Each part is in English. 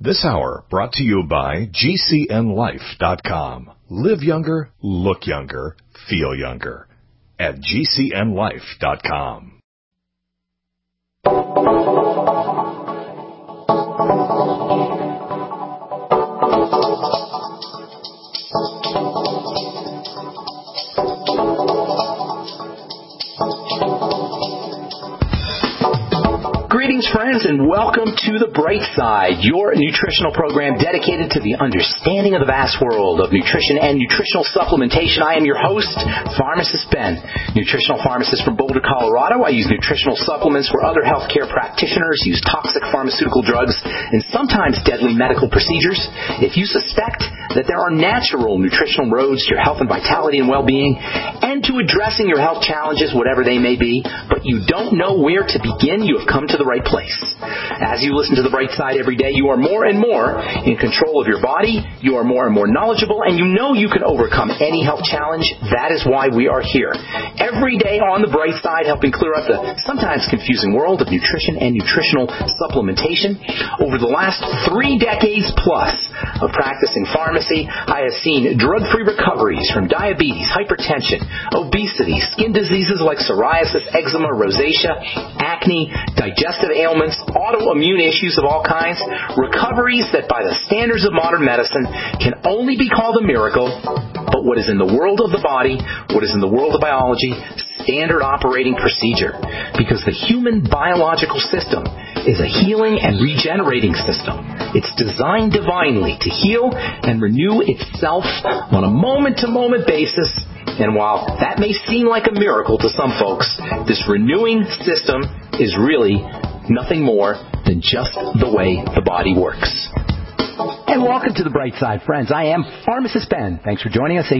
This hour brought to you by GCNLife.com. Live younger, look younger, feel younger at GCNLife.com. Greetings, friends, and welcome to The Bright Side, your nutritional program dedicated to the understanding of the vast world of nutrition and nutritional supplementation. I am your host, Pharmacist Ben, nutritional pharmacist from Boulder, Colorado. I use nutritional supplements where other healthcare practitioners use toxic pharmaceutical drugs and sometimes deadly medical procedures. If you suspect that there are natural nutritional roads to your health and vitality and well-being and to addressing your health challenges, whatever they may be, but you don't know where to begin, you have come to the right place. As you listen to The Bright Side every day, you are more and more in control of your body, you are more and more knowledgeable, and you know you can overcome any health challenge. That is why we are here. Every day on The Bright Side, helping clear up the sometimes confusing world of nutrition and nutritional supplementation. Over the last 3 decades plus of practicing pharmacy, I have seen drug-free recoveries from diabetes, hypertension, obesity, skin diseases like psoriasis, eczema, rosacea, acne, digestive ailments, autoimmune issues of all kinds, recoveries that by the standards of modern medicine can only be called a miracle, but what is in the world of the body, what is in the world of biology, standard operating procedure. Because the human biological system is a healing and regenerating system. It's designed divinely to heal and renew itself on a moment-to-moment basis. And while that may seem like a miracle to some folks, this renewing system is really nothing more than just the way the body works. And welcome to The Bright Side, friends. I am Pharmacist Ben. Thanks for joining us.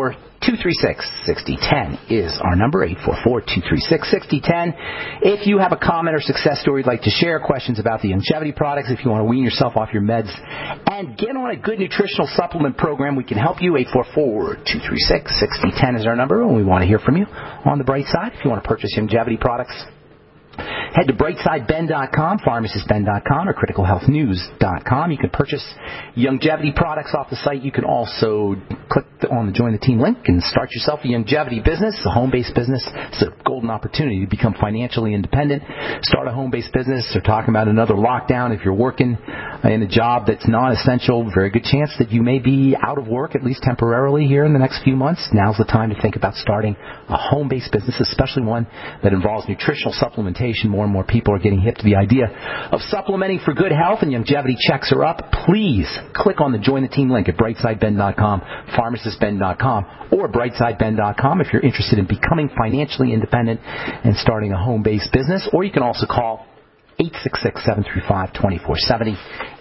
844-236-6010 is our number, 844-236-6010. If you have a comment or success story you'd like to share, questions about the longevity products, if you want to wean yourself off your meds and get on a good nutritional supplement program, we can help you. 844-236-6010 is our number, and we want to hear from you on The Bright Side. If you want to purchase longevity products, head to brightsideben.com, pharmacistben.com, or criticalhealthnews.com. You can purchase longevity products off the site. You can also click on the Join the Team link and start yourself a longevity business, a home-based business. It's a golden opportunity to become financially independent. Start a home-based business. They're talking about another lockdown. If you're working in a job that's non-essential, very good chance that you may be out of work, at least temporarily, here in the next few months. Now's the time to think about starting a home-based business, especially one that involves nutritional supplementation. More and more people are getting hip to the idea of supplementing for good health, and longevity checks are up. Please click on the Join the Team link at brightsideben.com, pharmacistben.com, or brightsideben.com if you're interested in becoming financially independent and starting a home-based business. Or you can also call 866-735-2470,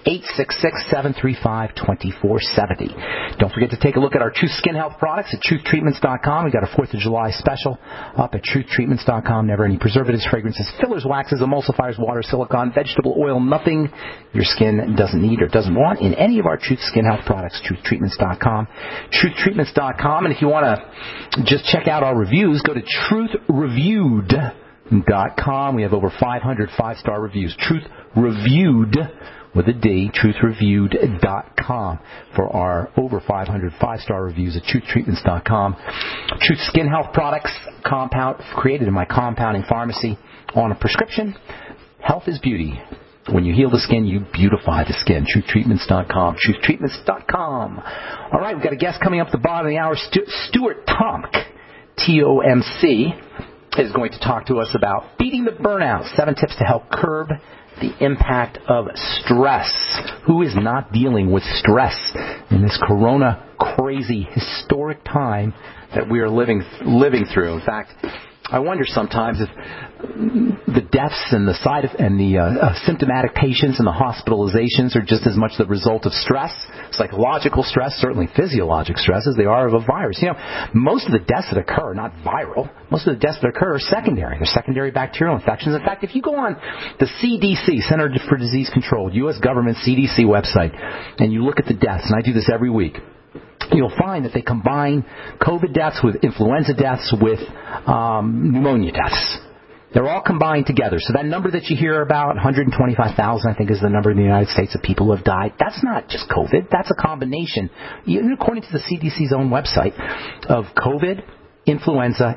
866-735-2470. Don't forget to take a look at our Truth Skin Health products at truthtreatments.com. We've got a 4th of July special up at truthtreatments.com. Never any preservatives, fragrances, fillers, waxes, emulsifiers, water, silicone, vegetable oil, nothing your skin doesn't need or doesn't want in any of our Truth Skin Health products, truthtreatments.com, truthtreatments.com. And if you want to just check out our reviews, go to truthreviewed.com. We have over 500 5-star reviews. Truth Reviewed with a D, truthreviewed.com for our over 500 5-star reviews at truthtreatments.com. Truth Skin Health products, compound created in my compounding pharmacy on a prescription. Health is beauty. When you heal the skin, you beautify the skin. Truthtreatments.com. Truthtreatments.com. All right, we've got a guest coming up at the bottom of the hour. Stuart Tomc, T-O-M-C, is going to talk to us about beating the burnout. 7 tips to help curb the impact of stress. Who is not dealing with stress in this corona crazy historic time that we are living through? In fact, I wonder sometimes if the deaths and the symptomatic patients and the hospitalizations are just as much the result of stress, psychological stress, certainly physiologic stress, as they are of a virus. You know, most of the deaths that occur are not viral. Most of the deaths that occur are secondary. They're secondary bacterial infections. In fact, if you go on the CDC, Center for Disease Control, U.S. government CDC website, and you look at the deaths, and I do this every week, you'll find that they combine COVID deaths with influenza deaths with pneumonia deaths. They're all combined together. So that number that you hear about, 125,000, I think is the number in the United States of people who have died, that's not just COVID. That's a combination, even according to the CDC's own website, of COVID, influenza,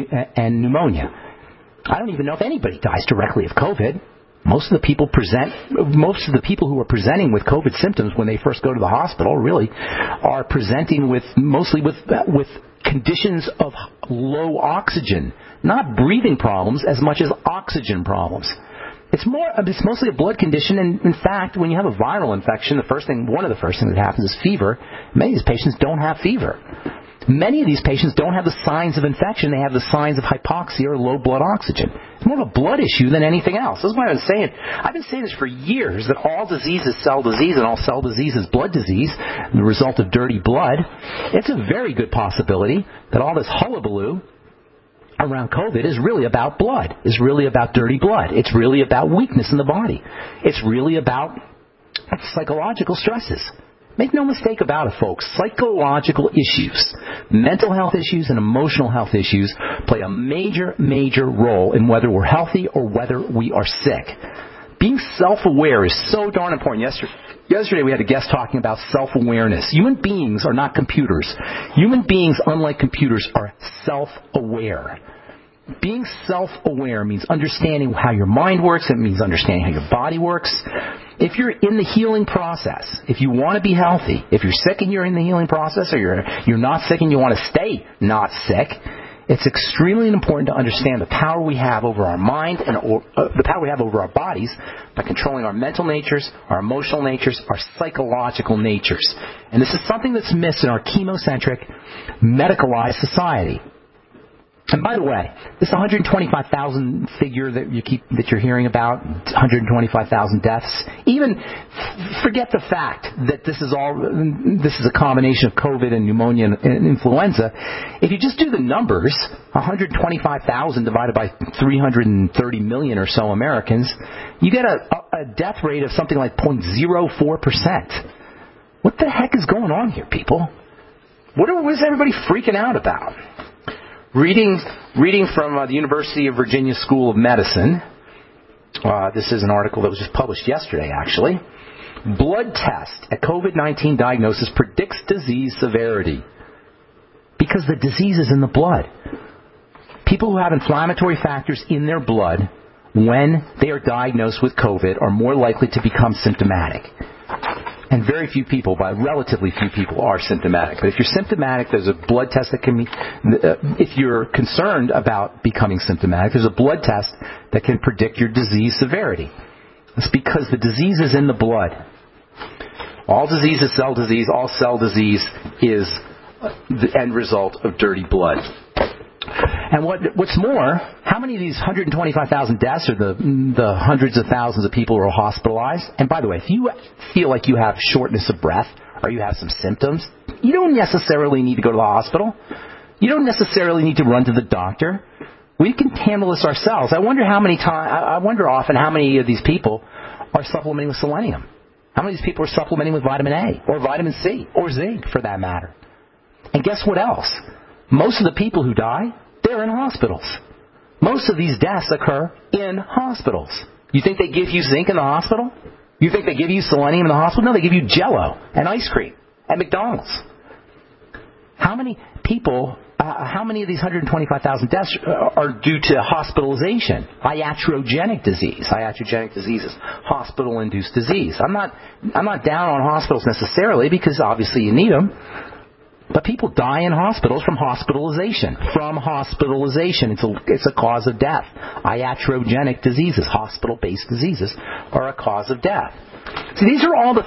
and pneumonia. I don't even know if anybody dies directly of COVID. Most of the people who are presenting with COVID symptoms when they first go to the hospital really are presenting mostly with conditions of low oxygen, not breathing problems as much as oxygen problems. It's mostly a blood condition, and in fact, when you have a viral infection, one of the first things that happens is fever. Many of these patients don't have fever. Many of these patients don't have the signs of infection. They have the signs of hypoxia or low blood oxygen. It's more of a blood issue than anything else. This is what I've been saying. I've been saying this for years, that all disease is cell disease and all cell disease is blood disease, the result of dirty blood. It's a very good possibility that all this hullabaloo around COVID is really about blood, is really about dirty blood. It's really about weakness in the body. It's really about psychological stresses. Make no mistake about it, folks. Psychological issues, mental health issues, and emotional health issues play a major, major role in whether we're healthy or whether we are sick. Being self-aware is so darn important. Yesterday we had a guest talking about self-awareness. Human beings are not computers. Human beings, unlike computers, are self-aware. Being self-aware means understanding how your mind works. It means understanding how your body works. If you're in the healing process, if you want to be healthy, if you're sick and you're in the healing process, or you're not sick and you want to stay not sick, it's extremely important to understand the power we have over our mind and the power we have over our bodies by controlling our mental natures, our emotional natures, our psychological natures. And this is something that's missed in our chemocentric, medicalized society. And by the way, this 125,000 figure that you're hearing about, 125,000 deaths, even forget the fact that this is a combination of COVID and pneumonia and influenza. If you just do the numbers, 125,000 divided by 330 million or so Americans, you get a death rate of something like 0.04%. What the heck is going on here, people? What is everybody freaking out about? Reading from the University of Virginia School of Medicine. This is an article that was just published yesterday, actually. Blood test at COVID-19 diagnosis predicts disease severity. Because the disease is in the blood. People who have inflammatory factors in their blood when they are diagnosed with COVID are more likely to become symptomatic. And relatively few people are symptomatic. But if you're symptomatic, there's a blood test that can be, if you're concerned about becoming symptomatic, there's a blood test that can predict your disease severity. It's because the disease is in the blood. All disease is cell disease. All cell disease is the end result of dirty blood. And what's more, how many of these 125,000 deaths are the hundreds of thousands of people who are hospitalized? And by the way, if you feel like you have shortness of breath or you have some symptoms, you don't necessarily need to go to the hospital. You don't necessarily need to run to the doctor. We can handle this ourselves. I wonder often how many of these people are supplementing with selenium. How many of these people are supplementing with vitamin A or vitamin C or zinc for that matter? And guess what else? Most of the people who die, they're in hospitals. Most of these deaths occur in hospitals. You think they give you zinc in the hospital? You think they give you selenium in the hospital? No, they give you Jell-O and ice cream at McDonald's. How many of these 125,000 deaths are due to hospitalization? Iatrogenic disease. Iatrogenic disease is hospital-induced disease. I'm not down on hospitals necessarily because obviously you need them. But people die in hospitals from hospitalization. From hospitalization. It's a cause of death. Iatrogenic diseases, hospital-based diseases, are a cause of death. So these are all the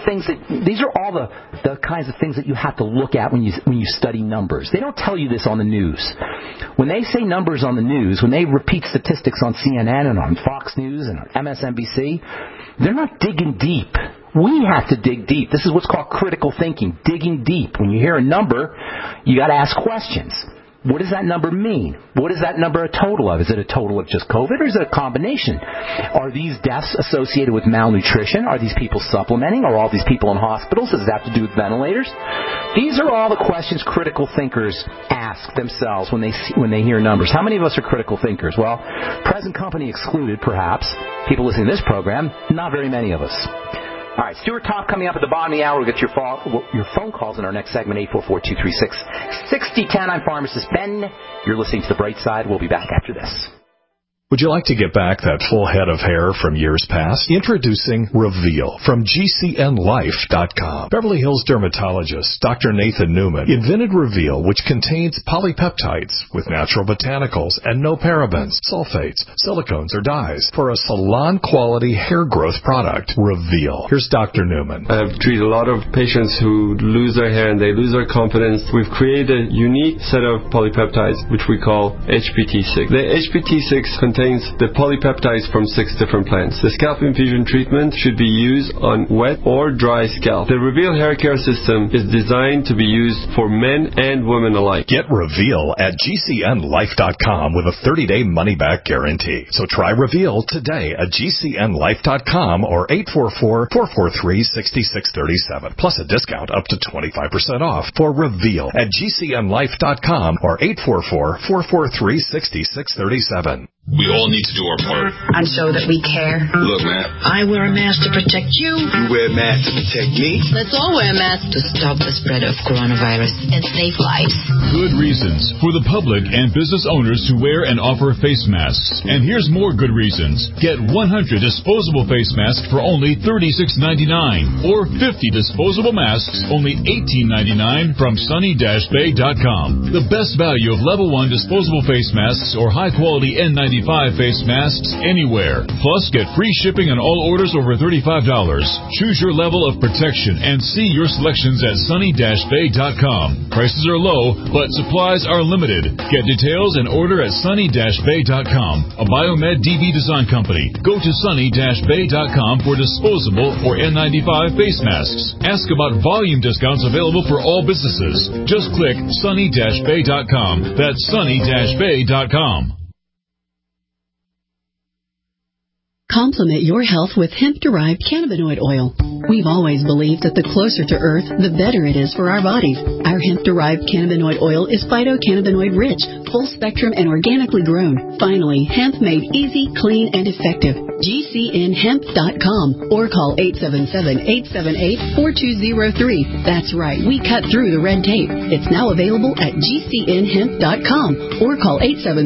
kinds of things that you have to look at when you study numbers. They don't tell you this on the news. When they say numbers on the news, when they repeat statistics on CNN and on Fox News and on MSNBC, they're not digging deep. We have to dig deep. This is what's called critical thinking, digging deep. When you hear a number, you got to ask questions. What does that number mean? What is that number a total of? Is it a total of just COVID, or is it a combination? Are these deaths associated with malnutrition? Are these people supplementing? Are all these people in hospitals? Does it have to do with ventilators? These are all the questions critical thinkers ask themselves when they hear numbers. How many of us are critical thinkers? Well, present company excluded, perhaps. People listening to this program, not very many of us. All right, Stuart Top coming up at the bottom of the hour. We'll get your phone calls in our next segment, 844-236-6010. I'm Pharmacist Ben. You're listening to The Bright Side. We'll be back after this. Would you like to get back that full head of hair from years past? Introducing Reveal from GCNLife.com. Beverly Hills dermatologist Dr. Nathan Newman invented Reveal, which contains polypeptides with natural botanicals and no parabens, sulfates, silicones, or dyes for a salon-quality hair growth product. Reveal. Here's Dr. Newman. I've treated a lot of patients who lose their hair and they lose their confidence. We've created a unique set of polypeptides, which we call HPT6. The HPT6 contains the polypeptides from 6 different plants. The scalp infusion treatment should be used on wet or dry scalp. The Reveal hair care system is designed to be used for men and women alike. Get Reveal at GCNLife.com with a 30-day money-back guarantee. So try Reveal today at GCNLife.com or 844-443-6637. Plus a discount up to 25% off for Reveal at GCNLife.com or 844-443-6637. We all need to do our part. And show that we care. Look, man. I wear a mask to protect you. You wear a mask to protect me. Let's all wear masks to stop the spread of coronavirus and save lives. Good reasons for the public and business owners to wear and offer face masks. And here's more good reasons. Get 100 disposable face masks for only $36.99 or 50 disposable masks only $18.99 from sunny-bay.com. The best value of level 1 disposable face masks or high-quality N95 face masks anywhere. Plus, get free shipping on all orders over $35. Choose your level of protection and see your selections at sunny-bay.com. Prices are low, but supplies are limited. Get details and order at sunny-bay.com, a Biomed DB design company. Go to sunny-bay.com for disposable or N95 face masks. Ask about volume discounts available for all businesses. Just click sunny-bay.com. That's sunny-bay.com. Complement your health with hemp-derived cannabinoid oil. We've always believed that the closer to Earth, the better it is for our bodies. Our hemp-derived cannabinoid oil is phytocannabinoid-rich, full-spectrum, and organically grown. Finally, hemp made easy, clean, and effective. GCNHemp.com or call 877-878-4203. That's right, we cut through the red tape. It's now available at GCNHemp.com or call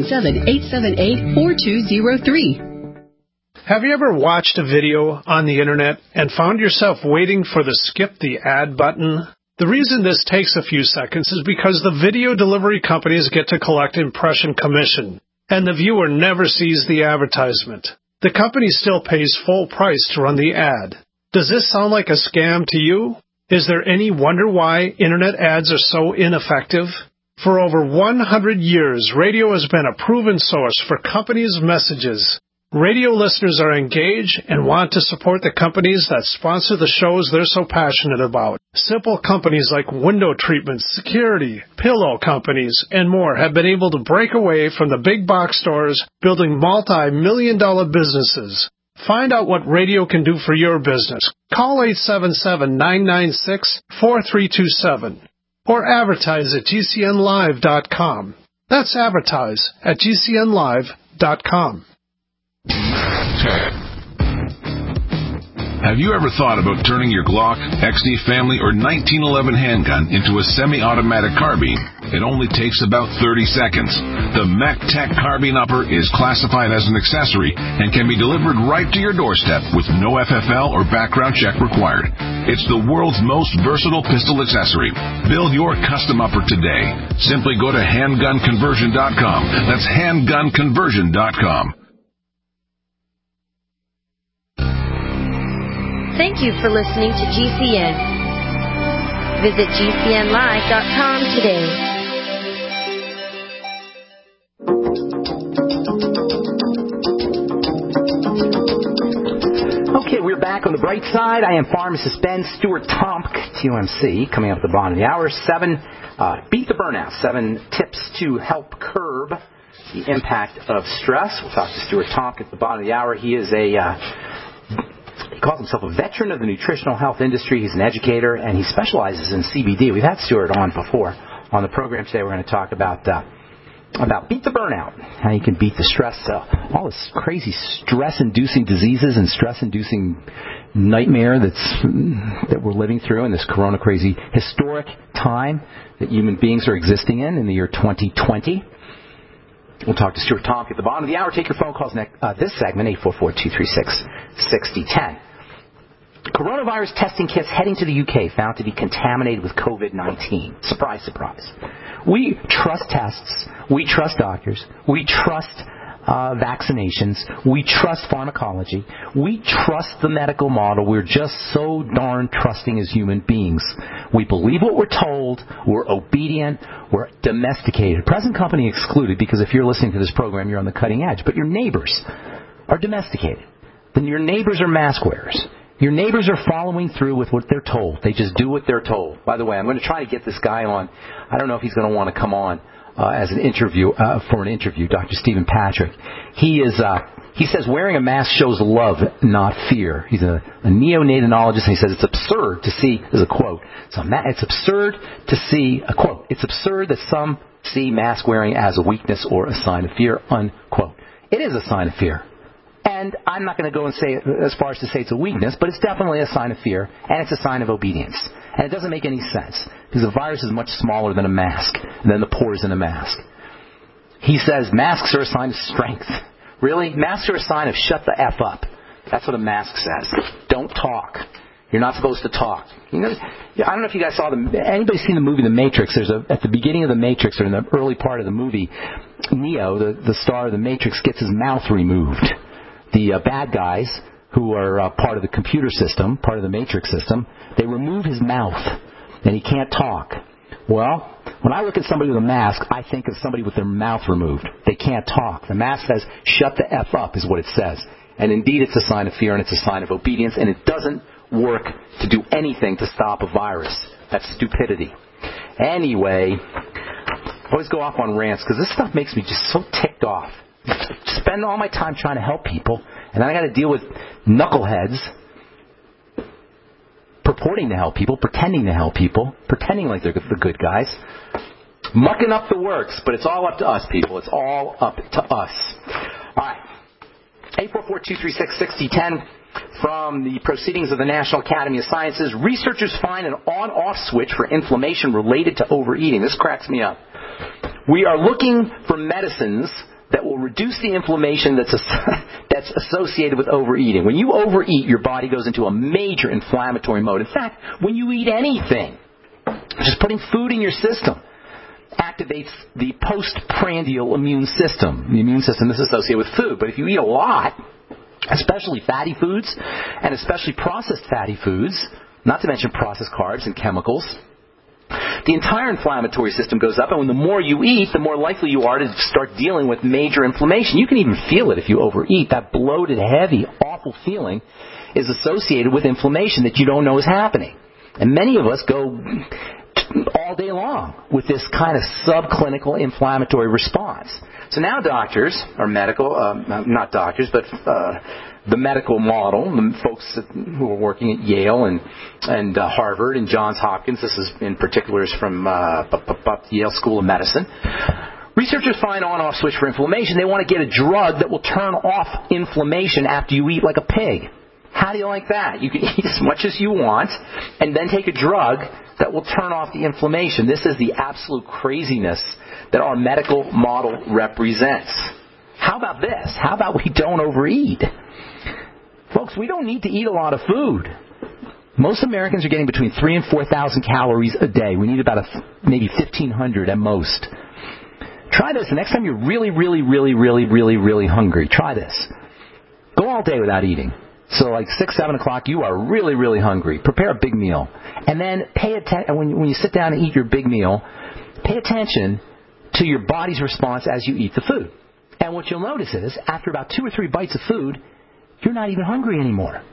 877-878-4203. Have you ever watched a video on the internet and found yourself waiting for the skip the ad button? The reason this takes a few seconds is because the video delivery companies get to collect impression commission, and the viewer never sees the advertisement. The company still pays full price to run the ad. Does this sound like a scam to you? Is there any wonder why internet ads are so ineffective? For over 100 years, radio has been a proven source for companies' messages. Radio listeners are engaged and want to support the companies that sponsor the shows they're so passionate about. Simple companies like window treatments, security, pillow companies, and more have been able to break away from the big box stores, building multi-million-dollar businesses. Find out what radio can do for your business. Call 877-996-4327 or advertise at GCNLive.com. That's advertise at GCNLive.com. Have you ever thought about turning your Glock, XD Family, or 1911 handgun into a semi-automatic carbine? It only takes about 30 seconds. The MacTech Carbine Upper is classified as an accessory and can be delivered right to your doorstep with no FFL or background check required. It's the world's most versatile pistol accessory. Build your custom upper today. Simply go to handgunconversion.com. That's handgunconversion.com. Thank you for listening to GCN. Visit GCNlive.com today. Okay, we're back on the bright side. I am pharmacist Ben Stuart Tomk, TOMC, coming up at the bottom of the hour. 7, beat the burnout. 7 tips to help curb the impact of stress. We'll talk to Stuart Tomk at the bottom of the hour. He is he calls himself a veteran of the nutritional health industry. He's an educator, and he specializes in CBD. We've had Stuart on before. On the program today, we're going to talk about beat the burnout, how you can beat the stress, all this crazy stress-inducing diseases and stress-inducing nightmare that we're living through in this corona crazy historic time that human beings are existing in the year 2020. We'll talk to Stuart Tomk at the bottom of the hour. Take your phone calls next. This segment, 844-236-6010. Coronavirus testing kits heading to the UK found to be contaminated with COVID-19. Surprise, surprise. We trust tests. We trust doctors. We trust vaccinations. We trust pharmacology. We trust the medical model. We're just so darn trusting as human beings. We believe what we're told. We're obedient. We're domesticated. Present company excluded, because if you're listening to this program, you're on the cutting edge. But your neighbors are domesticated. Then your neighbors are mask wearers. Your neighbors are following through with what they're told. They just do what they're told. By the way, I'm going to try to get this guy on. I don't know if he's going to want to come on as an interview for an interview. Dr. Stephen Patrick. He says wearing a mask shows love, not fear. He's a neonatalologist, and he says it's absurd to see. This is a quote. It's absurd to see a quote. It's absurd that some see mask wearing as a weakness or a sign of fear. Unquote. It is a sign of fear. And I'm not going to go and say as far as to say it's a weakness, but it's definitely a sign of fear, and it's a sign of obedience. And it doesn't make any sense, because the virus is much smaller than a mask, than the pores in a mask. He says masks are a sign of strength. Really? Masks are a sign of shut the F up. That's what a mask says. Don't talk. You're not supposed to talk. You know, I don't know if you guys saw anybody seen the movie The Matrix? At the beginning of The Matrix, or in the early part of the movie, Neo, the star of The Matrix, gets his mouth removed. The bad guys, who are part of the computer system, part of the Matrix system, they remove his mouth, and he can't talk. Well, when I look at somebody with a mask, I think of somebody with their mouth removed. They can't talk. The mask says, shut the F up, is what it says. And indeed, it's a sign of fear, and it's a sign of obedience, and it doesn't work to do anything to stop a virus. That's stupidity. Anyway, I always go off on rants, because this stuff makes me just so ticked off. Spend all my time trying to help people, and then I got to deal with knuckleheads purporting to help people, pretending to help people, pretending like they're the good guys, mucking up the works. But it's all up to us, people. It's all up to us. All right. 844-236-6010. From the Proceedings of the National Academy of Sciences, researchers find an on-off switch for inflammation related to overeating. This cracks me up. We are looking for medicines that will reduce the inflammation that's associated with overeating. When you overeat, your body goes into a major inflammatory mode. In fact, when you eat anything, just putting food in your system activates the postprandial immune system. The immune system is associated with food. But if you eat a lot, especially fatty foods, and especially processed fatty foods, not to mention processed carbs and chemicals, the entire inflammatory system goes up, and when the more you eat, the more likely you are to start dealing with major inflammation. You can even feel it if you overeat. That bloated, heavy, awful feeling is associated with inflammation that you don't know is happening. And many of us go all day long with this kind of subclinical inflammatory response. So now doctors, or medical, not doctors, but the medical model, the folks who are working at Yale and Harvard and Johns Hopkins, this is in particular is from Yale School of Medicine. Researchers find on-off switch for inflammation. They want to get a drug that will turn off inflammation after you eat like a pig. How do you like that? You can eat as much as you want and then take a drug that will turn off the inflammation. This is the absolute craziness that our medical model represents. How about this? How about we don't overeat? Folks, we don't need to eat a lot of food. Most Americans are getting between 3,000 and 4,000 calories a day. We need about maybe 1,500 at most. Try this. The next time you're really hungry, try this. Go all day without eating. So like 6, 7 o'clock, you are really hungry. Prepare a big meal. And then pay attention, when you sit down and eat your big meal, pay attention to your body's response as you eat the food. And what you'll notice is, after about 2 or 3 bites of food, you're not even hungry anymore.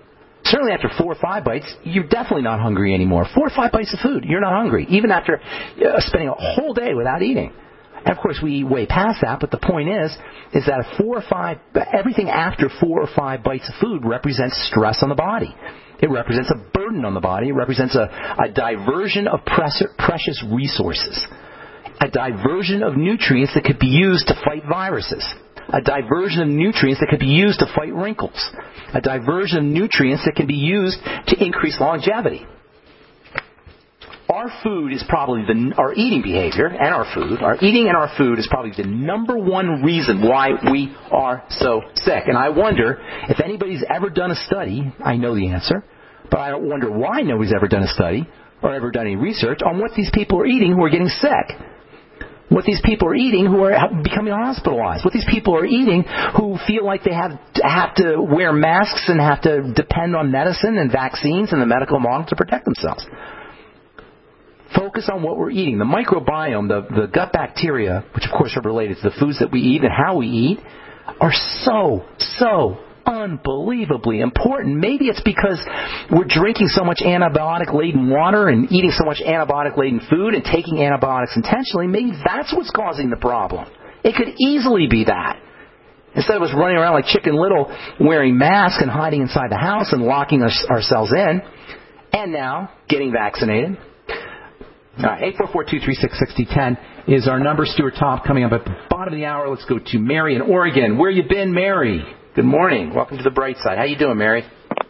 Certainly after 4 or 5 bites, you're definitely not hungry anymore. 4 or 5 bites of food, you're not hungry, even after spending a whole day without eating. And of course, we eat way past that, but the point is that everything after 4 or 5 bites of food represents stress on the body. It represents a burden on the body. It represents a diversion of precious resources, a diversion of nutrients that could be used to fight viruses, a diversion of nutrients that could be used to fight wrinkles, a diversion of nutrients that can be used to increase longevity. Our food is probably our eating behavior and our eating and our food is probably the number one reason why we are so sick. And I wonder if anybody's ever done a study. I know the answer, but I wonder why nobody's ever done a study or ever done any research on what these people are eating who are getting sick. What these people are eating who are becoming hospitalized. What these people are eating who feel like they have to wear masks and have to depend on medicine and vaccines and the medical model to protect themselves. Focus on what we're eating. The microbiome, the gut bacteria, which of course are related to the foods that we eat and how we eat, are so unbelievably important. Maybe it's because we're drinking so much antibiotic-laden water and eating so much antibiotic-laden food and taking antibiotics intentionally. Maybe that's what's causing the problem. It could easily be that. Instead of us running around like Chicken Little wearing masks and hiding inside the house and locking ourselves in, and now getting vaccinated. All right, 844-236-6010 is our number. Stuart Topp coming up at the bottom of the hour. Let's go to Mary in Oregon. Where you been, Mary? Good morning. Welcome to the bright side. How you doing, Mary?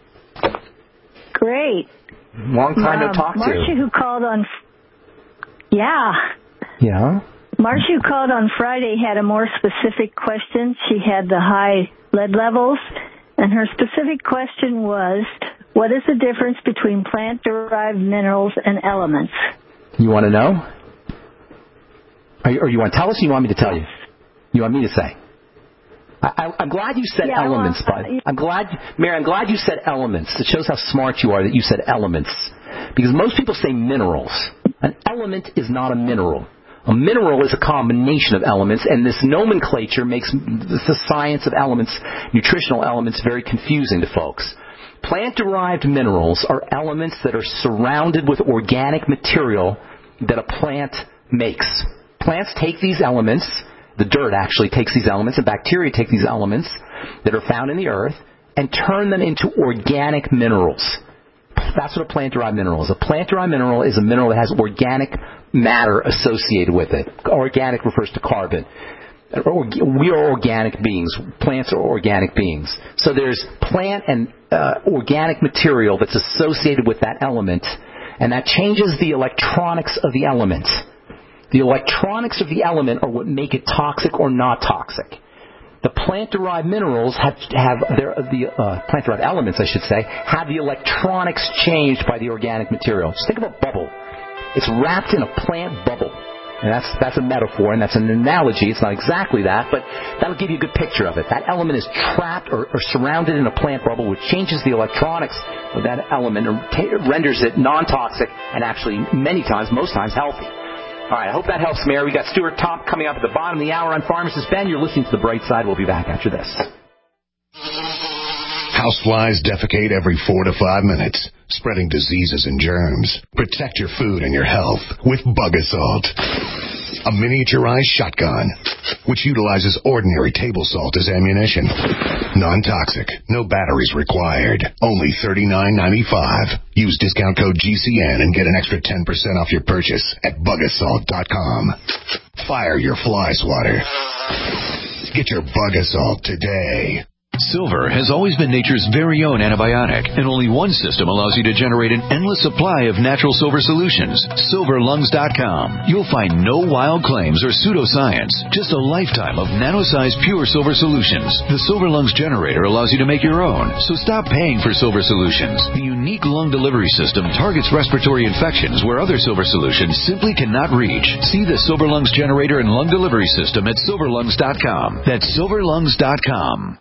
Great. Long time no talk Marcia, to. who called on... Yeah. Marcia, who called on Friday, had a more specific question. She had the high lead levels, and her specific question was, what is the difference between plant-derived minerals and elements? You want to know? Or you want to tell us, or you want me to tell you? You want me to say? I'm glad you said elements, bud. Mary, I'm glad you said elements. It shows how smart you are that you said elements. Because most people say minerals. An element is not a mineral. A mineral is a combination of elements, and this nomenclature makes the science of elements, nutritional elements, very confusing to folks. Plant-derived minerals are elements that are surrounded with organic material that a plant makes. Plants take these elements, the dirt actually takes these elements, and bacteria take these elements that are found in the earth and turn them into organic minerals. That's what a plant-derived mineral is. A plant-derived mineral is a mineral that has organic matter associated with it. Organic refers to carbon. We are organic beings. Plants are organic beings. So there's plant and organic material that's associated with that element, and that changes the electronics of the element. The electronics of the element are what make it toxic or not toxic. The plant-derived minerals plant-derived elements, I should say, have the electronics changed by the organic material. Just think of a bubble. It's wrapped in a plant bubble. And that's a metaphor, and that's an analogy. It's not exactly that, but that'll give you a good picture of it. That element is trapped or surrounded in a plant bubble, which changes the electronics of that element and renders it non-toxic and actually many times, most times, healthy. All right, I hope that helps, Mary. We got Stuart Topp coming up at the bottom of the hour on Pharmacist Ben. You're listening to The Bright Side. We'll be back after this. Houseflies defecate every 4 to 5 minutes, spreading diseases and germs. Protect your food and your health with Bug Assault, a miniaturized shotgun which utilizes ordinary table salt as ammunition. Non-toxic, no batteries required. Only $39.95. Use discount code GCN and get an extra 10% off your purchase at bugassault.com. Fire your fly swatter. Get your Bug Assault today. Silver has always been nature's very own antibiotic, and only one system allows you to generate an endless supply of natural silver solutions. SilverLungs.com. You'll find no wild claims or pseudoscience, just a lifetime of nano-sized pure silver solutions. The Silver Lungs generator allows you to make your own, so stop paying for silver solutions. The unique lung delivery system targets respiratory infections where other silver solutions simply cannot reach. See the Silver Lungs generator and lung delivery system at SilverLungs.com. That's SilverLungs.com.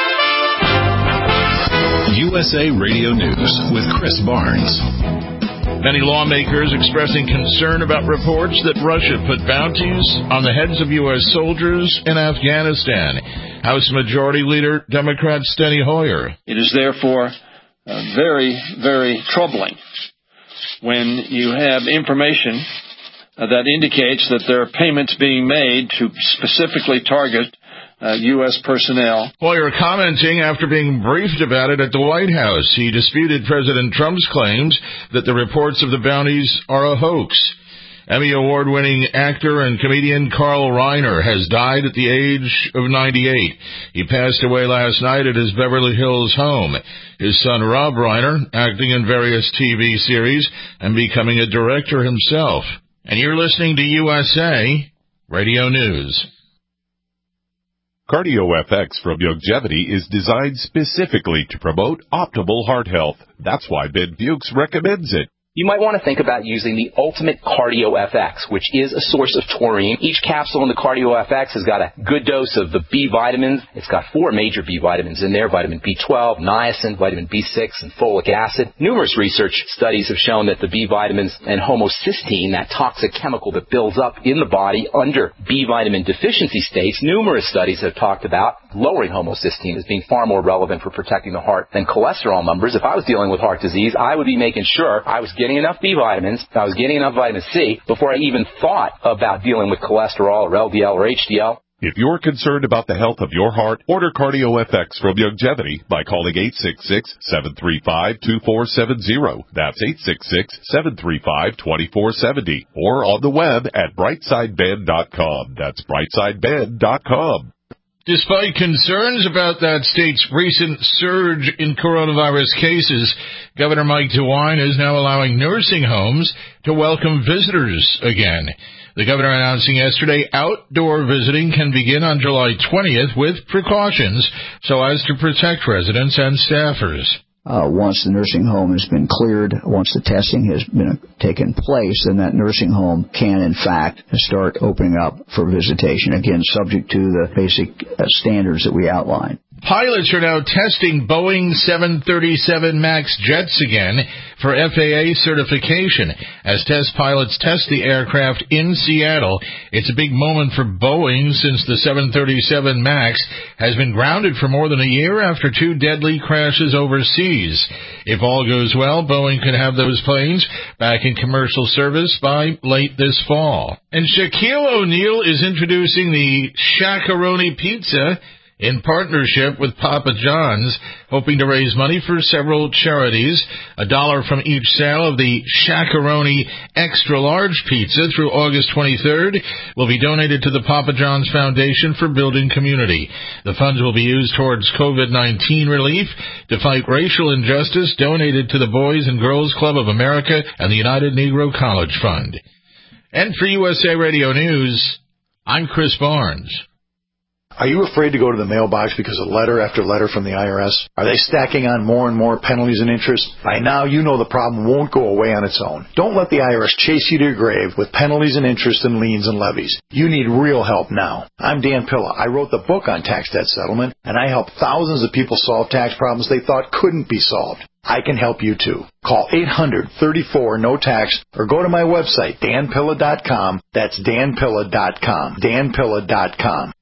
USA Radio News with Chris Barnes. Many lawmakers expressing concern about reports that Russia put bounties on the heads of U.S. soldiers in Afghanistan. House Majority Leader Democrat Steny Hoyer. It is therefore very, very troubling when you have information that indicates that there are payments being made to specifically target U.S. personnel. Hoyer commenting after being briefed about it at the White House. He disputed President Trump's claims that the reports of the bounties are a hoax. Emmy Award-winning actor and comedian Carl Reiner has died at the age of 98. He passed away last night at his Beverly Hills home. His son Rob Reiner, acting in various TV series and becoming a director himself. And you're listening to USA Radio News. CardioFX from Youngevity is designed specifically to promote optimal heart health. That's why Ben Fuchs recommends it. You might want to think about using the Ultimate Cardio FX, which is a source of taurine. Each capsule in the Cardio FX has got a good dose of the B vitamins. It's got 4 major B vitamins in there: vitamin B12, niacin, vitamin B6, and folic acid. Numerous research studies have shown that the B vitamins and homocysteine, that toxic chemical that builds up in the body under B vitamin deficiency states, numerous studies have talked about lowering homocysteine as being far more relevant for protecting the heart than cholesterol numbers. If I was dealing with heart disease, I would be making sure I was getting enough B vitamins, I was getting enough vitamin C before I even thought about dealing with cholesterol or LDL or HDL. If you're concerned about the health of your heart, order CardioFX from Youngevity by calling 866-735-2470. That's 866-735-2470. Or on the web at brightsideben.com. That's brightsideben.com. Despite concerns about that state's recent surge in coronavirus cases, Governor Mike DeWine is now allowing nursing homes to welcome visitors again. The governor announcing yesterday outdoor visiting can begin on July 20th with precautions so as to protect residents and staffers. Once the nursing home has been cleared, once the testing has been taken place, then that nursing home can, in fact, start opening up for visitation, again, subject to the basic standards that we outlined. Pilots are now testing Boeing 737 MAX jets again for FAA certification. As test pilots test the aircraft in Seattle, it's a big moment for Boeing since the 737 MAX has been grounded for more than a year after 2 deadly crashes overseas. If all goes well, Boeing could have those planes back in commercial service by late this fall. And Shaquille O'Neal is introducing the Shaq-a-Roni pizza in partnership with Papa John's, hoping to raise money for several charities. $1 from each sale of the Shaq-a-Roni Extra Large Pizza through August 23rd will be donated to the Papa John's Foundation for Building Community. The funds will be used towards COVID-19 relief, to fight racial injustice, donated to the Boys and Girls Club of America and the United Negro College Fund. And for USA Radio News, I'm Chris Barnes. Are you afraid to go to the mailbox because of letter after letter from the IRS? Are they stacking on more and more penalties and interest? By now, you know the problem won't go away on its own. Don't let the IRS chase you to your grave with penalties and interest and liens and levies. You need real help now. I'm Dan Pilla. I wrote the book on tax debt settlement, and I help thousands of people solve tax problems they thought couldn't be solved. I can help you too. Call 800-34-NO-TAX or go to my website, danpilla.com. That's danpilla.com. danpilla.com.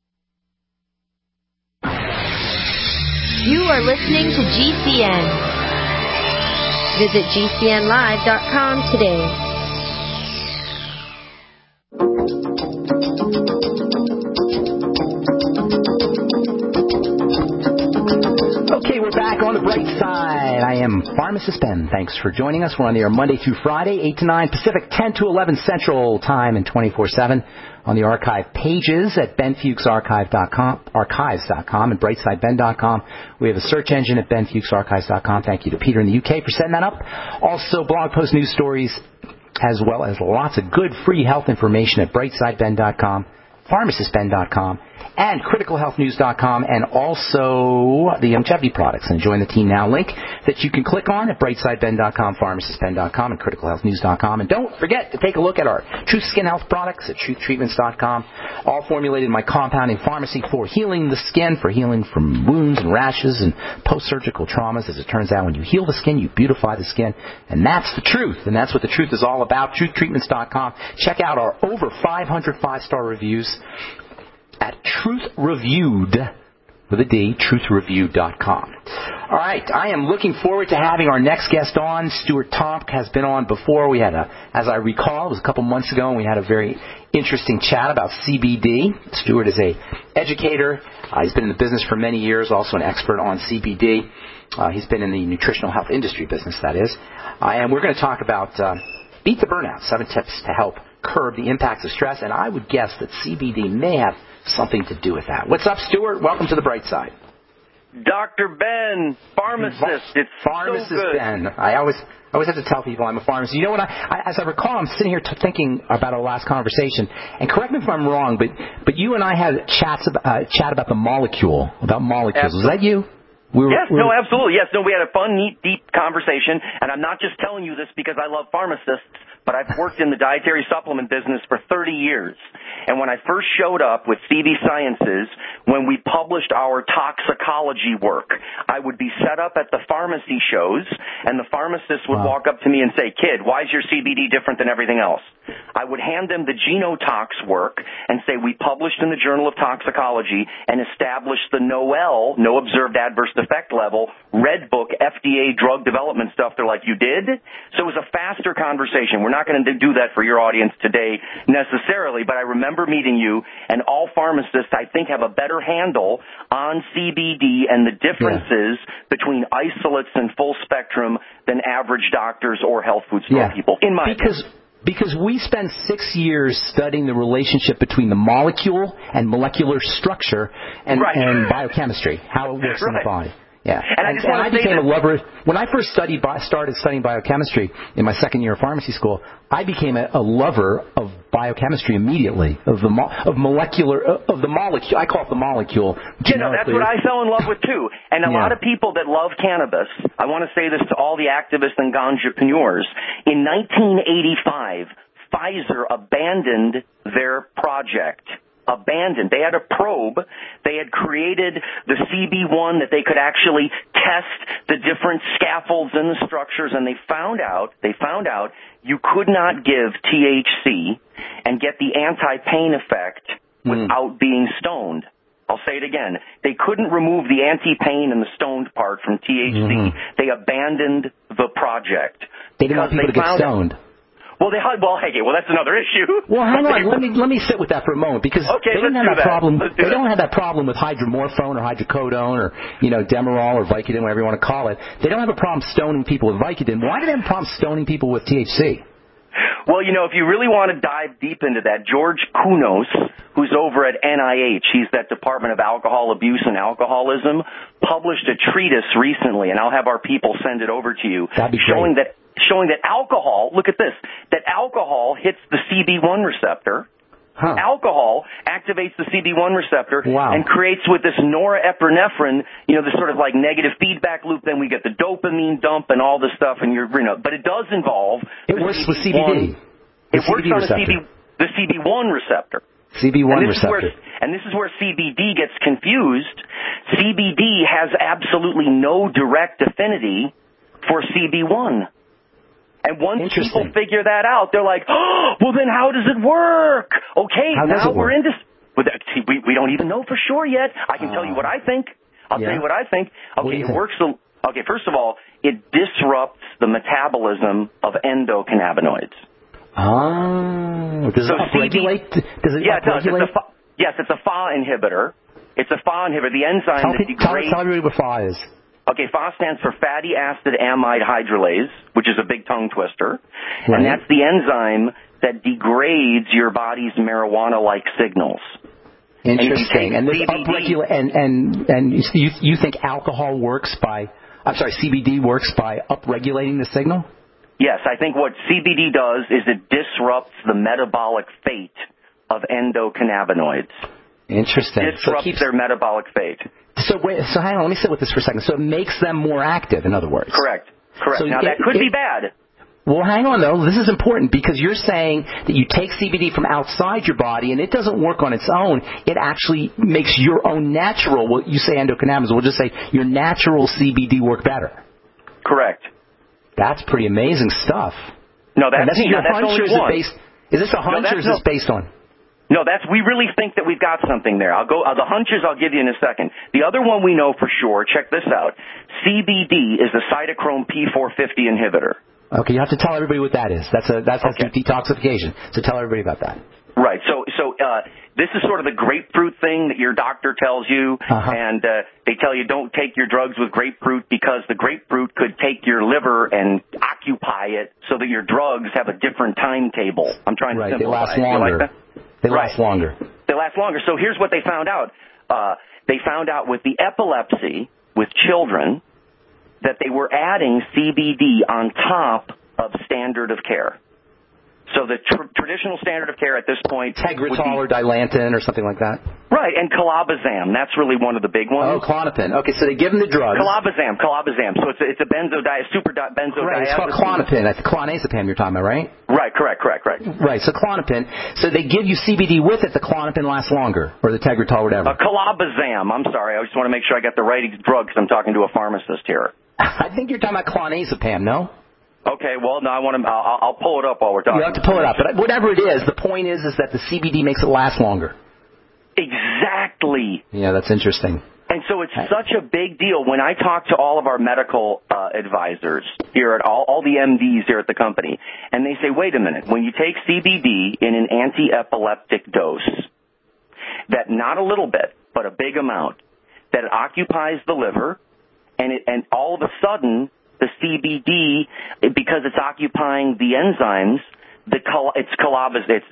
You are listening to GCN. Visit GCNlive.com today. Okay, we're back on the bright side. I am Pharmacist Ben. Thanks for joining us. We're on the air Monday through Friday, 8 to 9 Pacific, 10 to 11 Central Time, and 24/7 on the archive pages at benfuchsarchive.com and brightsideben.com. We have a search engine at benfuchsarchives.com. Thank you to Peter in the UK for setting that up. Also, blog post news stories, as well as lots of good free health information at brightsideben.com, pharmacistben.com, and criticalhealthnews.com, and also the Youngevity products. And join the Team Now link that you can click on at brightsideben.com, pharmacistben.com, and criticalhealthnews.com. And don't forget to take a look at our Truth Skin Health products at truthtreatments.com, all formulated in my compounding pharmacy for healing the skin, for healing from wounds and rashes and post-surgical traumas. As it turns out, when you heal the skin, you beautify the skin. And that's the truth. And that's what the truth is all about. Truthtreatments.com. Check out our over 500 5-star reviews at truthreviewed, with a D, truthreviewed.com. All right, I am looking forward to having our next guest on. Stuart Tomk has been on before. We had as I recall, it was a couple months ago, and we had a very interesting chat about CBD. Stuart is a educator. He's been in the business for many years, also an expert on CBD. He's been in the nutritional health industry business, that is. And we're going to talk about Beat the Burnout, 7 tips to help curb the impacts of stress. And I would guess that CBD may have something to do with that. What's up, Stuart? Welcome to the bright side. Dr. Ben, pharmacist. It's pharmacist so good. Ben. I always have to tell people I'm a pharmacist. You know what? As I recall, I'm sitting here thinking about our last conversation, and correct me if I'm wrong, but you and I had chat about the molecule, about molecules. Absolutely. Was that you? No, absolutely. Yes, no, we had a fun, neat, deep conversation, and I'm not just telling you this because I love pharmacists, but I've worked in the dietary supplement business for 30 years. And when I first showed up with CV Sciences, when we published our toxicology work, I would be set up at the pharmacy shows, and the pharmacist would walk up to me and say, "Kid, why is your CBD different than everything else?" I would hand them the genotox work and say, "We published in the Journal of Toxicology and established the NOEL, no observed adverse effect level, Red Book, FDA drug development stuff." They're like, "You did?" So it was a faster conversation. We're not going to do that for your audience today necessarily, but I remember meeting you, and all pharmacists, I think, have a better handle on CBD and the differences between isolates and full spectrum than average doctors or health food store people, in my opinion. Because we spend 6 years studying the relationship between the molecule and molecular structure and biochemistry, how it works in the body. Yeah, and I became a lover. When I first started studying biochemistry in my second year of pharmacy school, I became a lover of biochemistry immediately, of the molecule. I call it the molecule. You know, that's what I fell in love with too. And a lot of people that love cannabis, I want to say this to all the activists and ganjapreneurs. In 1985, Pfizer abandoned their project. They had a probe. They had created the CB1 that they could actually test the different scaffolds and the structures, and they found out you could not give THC and get the anti-pain effect without being stoned. I'll say it again. They couldn't remove the anti-pain and the stoned part from THC. They abandoned the project. They didn't want people to get stoned. Well, that's another issue. Well, hang on. Let me sit with that for a moment, because they don't have that problem. They don't have that problem with hydromorphone or hydrocodone or Demerol or Vicodin, whatever you want to call it. They don't have a problem stoning people with Vicodin. Why do they have a problem stoning people with THC? Well, if you really want to dive deep into that, George Kunos, who's over at NIH, he's that Department of Alcohol Abuse and Alcoholism, published a treatise recently, and I'll have our people send it over to you, showing that alcohol, look at this, that alcohol hits the CB1 receptor. Alcohol activates the CB1 receptor and creates with this norepinephrine, this sort of like negative feedback loop. Then we get the dopamine dump and all this stuff, and but it does involve. It works with CBD. It works on the CB1 receptor. CB1 receptor. And this is where CBD gets confused. CBD has absolutely no direct affinity for CB1. And once people figure that out, they're like, "Oh, well, then how does it work?" Okay, now we're into. We don't even know for sure yet. I can tell you what I think. I'll tell you what I think. Okay, it works. Okay, first of all, it disrupts the metabolism of endocannabinoids. Oh, does it upregulate? It does. Yes, it's a FA inhibitor. It's a FA inhibitor. The enzyme that degrades. Tell me what FA is. Okay, FA stands for fatty acid amide hydrolase, which is a big tongue twister. Right. And that's the enzyme that degrades your body's marijuana-like signals. Interesting. And this you think alcohol works by, CBD works by upregulating the signal? Yes, I think what CBD does is it disrupts the metabolic fate of endocannabinoids. Interesting. Disrupts their metabolic fate. So hang on, let me sit with this for a second. So it makes them more active, in other words. Correct. So now, that could be bad. Well, hang on, though. This is important because you're saying that you take CBD from outside your body and it doesn't work on its own. It actually makes your own natural, well, you say endocannabinoids, we'll just say your natural CBD work better. Correct. That's pretty amazing stuff. No, that's your hunch, only or is one. Is this a hunch or is this based on? No, we really think that we've got something there. The hunches I'll give you in a second. The other one we know for sure, check this out. CBD is a cytochrome P450 inhibitor. Okay, you have to tell everybody what that is. That's detoxification. So tell everybody about that. Right. So this is sort of the grapefruit thing that your doctor tells you, and they tell you don't take your drugs with grapefruit because the grapefruit could take your liver and occupy it so that your drugs have a different timetable. I'm trying to simplify. They last longer. You like that? They last longer. They last longer. So here's what they found out. They found out with the epilepsy with children that they were adding CBD on top of standard of care. So the traditional standard of care at this point... Tegretol or Dilantin or something like that? Right, and Clobazam. That's really one of the big ones. Oh, Klonopin. Okay, so they give them the drugs. Clobazam. So it's a benzodiazepine. Right, it's called Klonopin. That's clonazepam you're talking about, right? Right, correct. Right, so Klonopin. So they give you CBD with it, the Klonopin lasts longer, or the Tegretol, whatever. Clobazam. I'm sorry, I just want to make sure I got the right drug because I'm talking to a pharmacist here. I think you're talking about clonazepam, no? Okay, well, no, I'll pull it up while we're talking. You have to pull it up, but whatever it is, the point is that the CBD makes it last longer. Exactly. Yeah, that's interesting. And so it's such a big deal. When I talk to all of our medical advisors here at all the MDs here at the company, and they say, wait a minute, when you take CBD in an anti-epileptic dose, that not a little bit, but a big amount, that it occupies the liver, and all of a sudden, the CBD, because it's occupying the enzymes, it's Clobazam. It's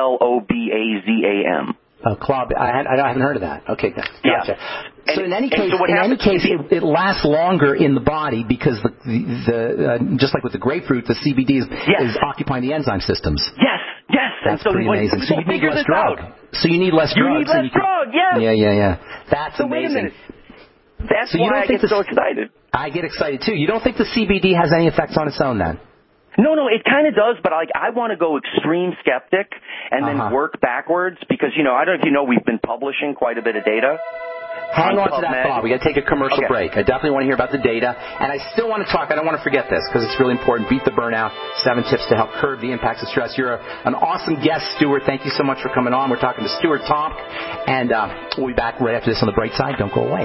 Clobazam. I haven't heard of that. Okay, gotcha. Yeah. So in any case, it lasts longer in the body because the just like with the grapefruit, the CBD is occupying the enzyme systems. Yes. That's pretty amazing. So you need less drug. So you need less drugs. You need less drug. Yes. Yeah. That's amazing. Wait a minute. That's why I get so excited. I get excited, too. You don't think the CBD has any effects on its own, then? No, it kind of does, but I want to go extreme skeptic and then work backwards because, I don't know if you know, we've been publishing quite a bit of data. Hang on to that thought. We got to take a commercial break. I definitely want to hear about the data, and I still want to talk. I don't want to forget this because it's really important. Beat the burnout. 7 tips to help curb the impacts of stress. You're an awesome guest, Stuart. Thank you so much for coming on. We're talking to Stuart Tomc, and we'll be back right after this on The Bright Side. Don't go away.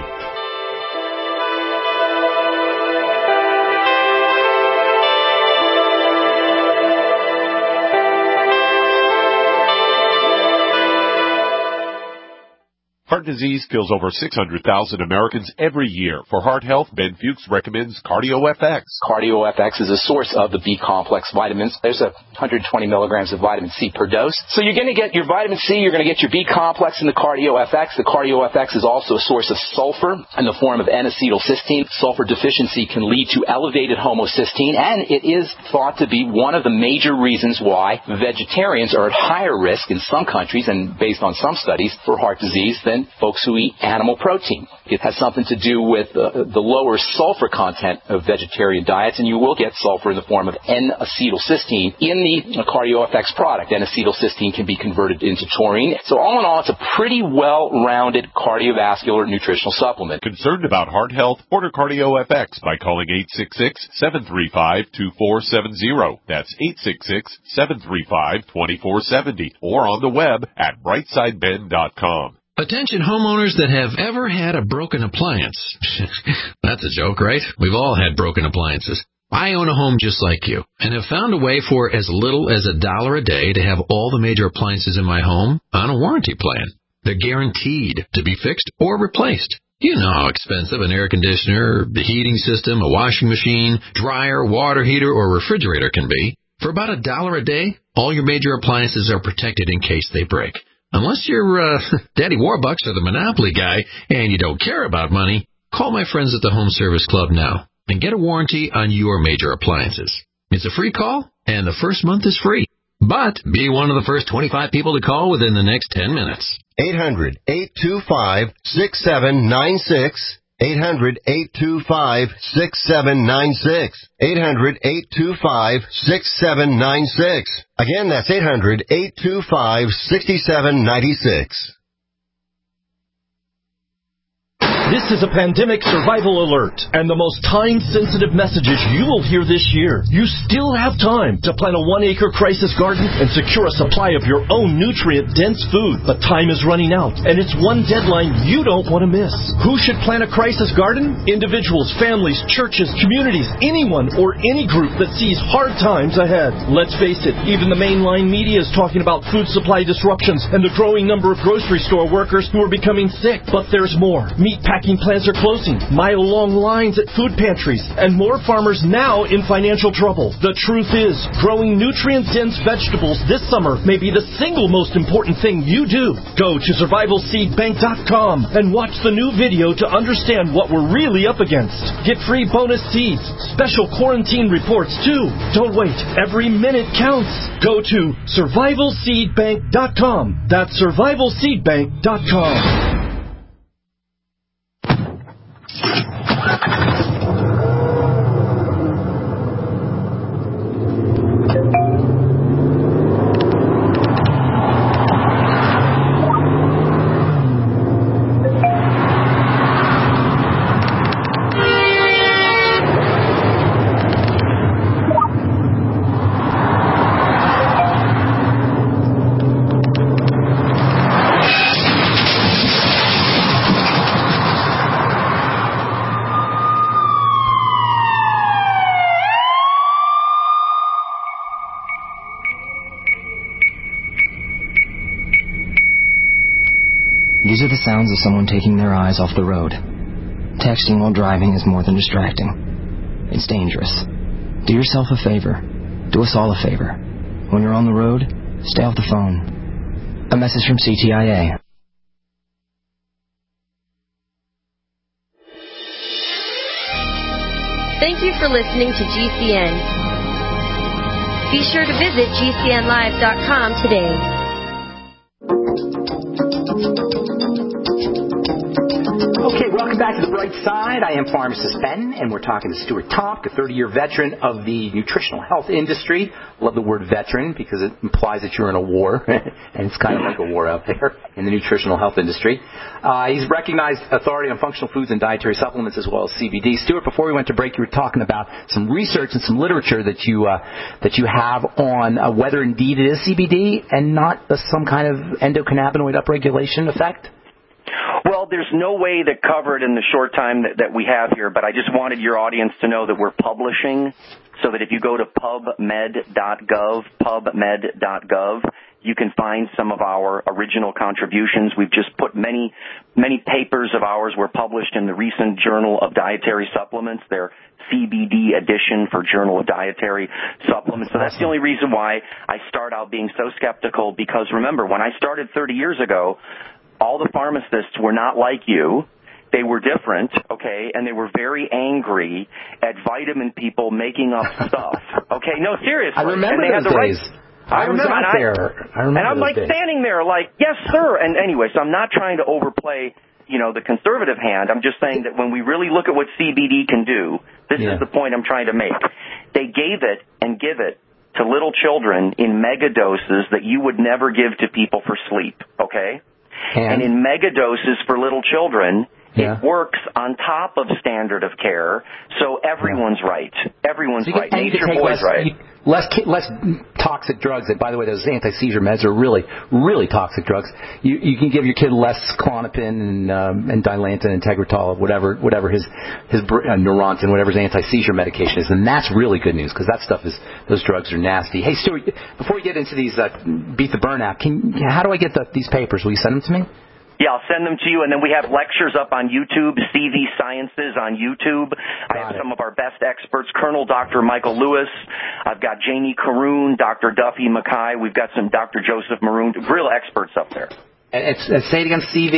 Heart disease kills over 600,000 Americans every year. For heart health, Ben Fuchs recommends CardioFX. CardioFX is a source of the B-complex vitamins. There's 120 milligrams of vitamin C per dose. So you're going to get your vitamin C, you're going to get your B-complex in the CardioFX. The CardioFX is also a source of sulfur in the form of N-acetylcysteine. Sulfur deficiency can lead to elevated homocysteine, and it is thought to be one of the major reasons why vegetarians are at higher risk in some countries, and based on some studies, for heart disease than folks who eat animal protein. It has something to do with the lower sulfur content of vegetarian diets, and you will get sulfur in the form of N-acetylcysteine in the CardioFX product. N-acetylcysteine can be converted into taurine. So all in all, it's a pretty well-rounded cardiovascular nutritional supplement. Concerned about heart health? Order CardioFX by calling 866-735-2470. That's 866-735-2470. Or on the web at brightsideben.com. Attention homeowners that have ever had a broken appliance. That's a joke, right? We've all had broken appliances. I own a home just like you and have found a way for as little as $1 a day to have all the major appliances in my home on a warranty plan. They're guaranteed to be fixed or replaced. You know how expensive an air conditioner, the heating system, a washing machine, dryer, water heater, or refrigerator can be. For about $1 a day, all your major appliances are protected in case they break. Unless you're Daddy Warbucks or the Monopoly guy and you don't care about money, call my friends at the Home Service Club now and get a warranty on your major appliances. It's a free call and the first month is free. But be one of the first 25 people to call within the next 10 minutes. 800-825-6796. 800-825-6796. 800-825-6796. Again, that's 800-825-6796. This is a pandemic survival alert, and the most time-sensitive messages you will hear this year. You still have time to plant a 1-acre crisis garden and secure a supply of your own nutrient-dense food. But time is running out, and it's one deadline you don't want to miss. Who should plant a crisis garden? Individuals, families, churches, communities, anyone or any group that sees hard times ahead. Let's face it, even the mainline media is talking about food supply disruptions and the growing number of grocery store workers who are becoming sick. But there's more. Meatpacking plants are closing, mile-long lines at food pantries, and more farmers now in financial trouble. The truth is, growing nutrient-dense vegetables this summer may be the single most important thing you do. Go to survivalseedbank.com and watch the new video to understand what we're really up against. Get free bonus seeds, special quarantine reports too. Don't wait. Every minute counts. Go to survivalseedbank.com. That's survivalseedbank.com. These are the sounds of someone taking their eyes off the road. Texting while driving is more than distracting. It's dangerous. Do yourself a favor. Do us all a favor. When you're on the road, stay off the phone. A message from CTIA. Thank you for listening to GCN. Be sure to visit GCNlive.com today. Okay, welcome back to The Bright Side. I am Pharmacist Ben, and we're talking to Stuart Tomk, a 30-year veteran of the nutritional health industry. Love the word veteran because it implies that you're in a war, and it's kind of like a war out there in the nutritional health industry. He's recognized authority on functional foods and dietary supplements as well as CBD. Stuart, before we went to break, you were talking about some research and some literature that you have on whether indeed it is CBD and not some kind of endocannabinoid upregulation effect. Well, there's no way to cover it in the short time that we have here, but I just wanted your audience to know that we're publishing, so that if you go to pubmed.gov, you can find some of our original contributions. We've just put many papers of ours were published in the recent Journal of Dietary Supplements, their CBD edition for Journal of Dietary Supplements. So that's the only reason why I start out being so skeptical, because remember, when I started 30 years ago, all the pharmacists were not like you. They were different, okay, and they were very angry at vitamin people making up stuff. Okay, no, seriously. I remember and they those had the days. I remember out there. And I'm like standing there like, yes, sir. And anyway, so I'm not trying to overplay, the conservative hand. I'm just saying that when we really look at what CBD can do, this is the point I'm trying to make. They gave it and give it to little children in mega doses that you would never give to people for sleep, okay? And in mega doses for little children, it works on top of standard of care, so everyone's right. Everyone's right. Nature Boy's right. Less toxic drugs. And by the way, those anti-seizure meds are really, really toxic drugs. You can give your kid less Klonopin and Dilantin and Tegretol, whatever his Neurontin, whatever his anti-seizure medication is, and that's really good news because those drugs are nasty. Hey, Stuart, before we get into these Beat the Burnout, how do I get these papers? Will you send them to me? Yeah, I'll send them to you, and then we have lectures up on YouTube, CV Sciences on YouTube. I have some of our best experts, Colonel Dr. Michael Lewis. I've got Jamie Caroon, Dr. Duffy Mackay. We've got some Dr. Joseph Maroon, real experts up there. Say it again, CV?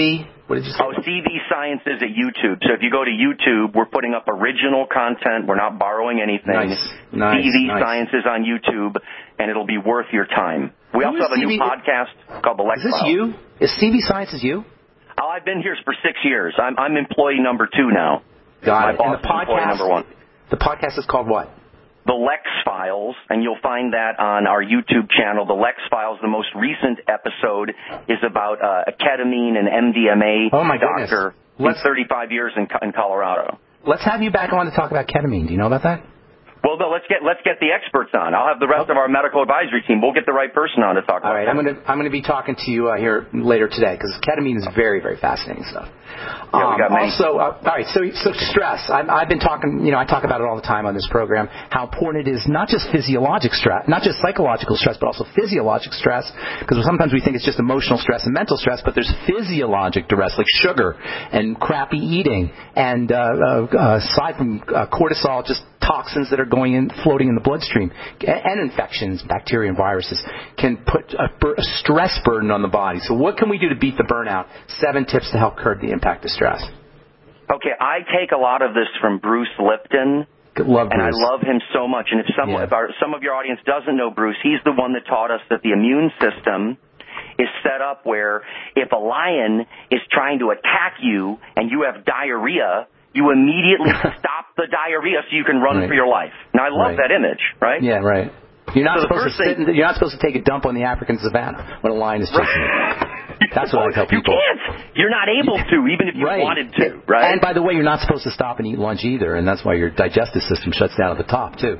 What did you say? Oh, CV Sciences at YouTube. So if you go to YouTube, we're putting up original content. We're not borrowing anything. Nice. CV Sciences on YouTube, and it'll be worth your time. We also have a new podcast called The Lex Files. Is this you? Is CV Sciences you? Oh, I've been here for 6 years. I'm employee number 2 now. Got it. My boss And the is employee number 1. The podcast is called what? The Lex Files, and you'll find that on our YouTube channel. The Lex Files, the most recent episode, is about a ketamine and MDMA doctor with 35 years in Colorado. Let's have you back on to talk about ketamine. Do you know about that? Well, no, let's get the experts on. I'll have the rest of our medical advisory team. We'll get the right person on to talk about it. All right, I'm going to be talking to you here later today because ketamine is very, very fascinating stuff. Yeah, we got many. Also, all right, so stress. I've been talking, I talk about it all the time on this program, how important it is not just physiologic stress, not just psychological stress, but also physiologic stress, because sometimes we think it's just emotional stress and mental stress, but there's physiologic duress, like sugar and crappy eating, and aside from cortisol, just toxins that are floating in the bloodstream, and infections, bacteria and viruses, can put a stress burden on the body. So what can we do to beat the burnout? 7 tips to help curb the impact of stress. Okay, I take a lot of this from Bruce Lipton. And I love him so much. And if some of your audience doesn't know Bruce, he's the one that taught us that the immune system is set up where if a lion is trying to attack you and you have diarrhea, you immediately stop the diarrhea so you can run for your life. Now, I love that image, right? Yeah, right. You're not supposed to take a dump on the African savannah when a lion is chasing you. That's what I tell people. You can't. You're not able to, even if you wanted to, right? And by the way, you're not supposed to stop and eat lunch either, and that's why your digestive system shuts down at the top, too.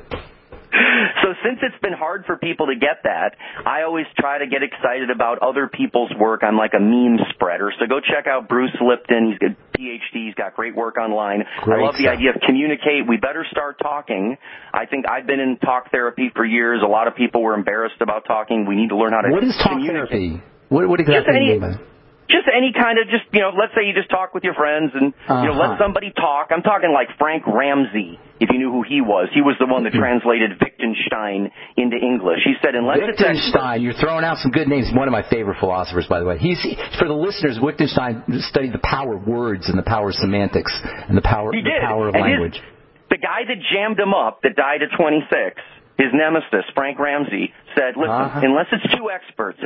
So since it's been hard for people to get that, I always try to get excited about other people's work. I'm like a meme spreader. So go check out Bruce Lipton. He's got PhD. He's got great work online. I love the idea of communicate. We better start talking. I think I've been in talk therapy for years. A lot of people were embarrassed about talking. We need to learn how to communicate. What is talk therapy? What exactly do you mean by that? Just any kind of let's say you just talk with your friends and, let somebody talk. I'm talking like Frank Ramsey, if you knew who he was. He was the one that translated Wittgenstein into English. He said, Wittgenstein, you're throwing out some good names. One of my favorite philosophers, by the way. For the listeners, Wittgenstein studied the power of words and the power of semantics and the power of language. The guy that jammed him up, that died at 26, his nemesis, Frank Ramsey, said, listen, unless it's two experts,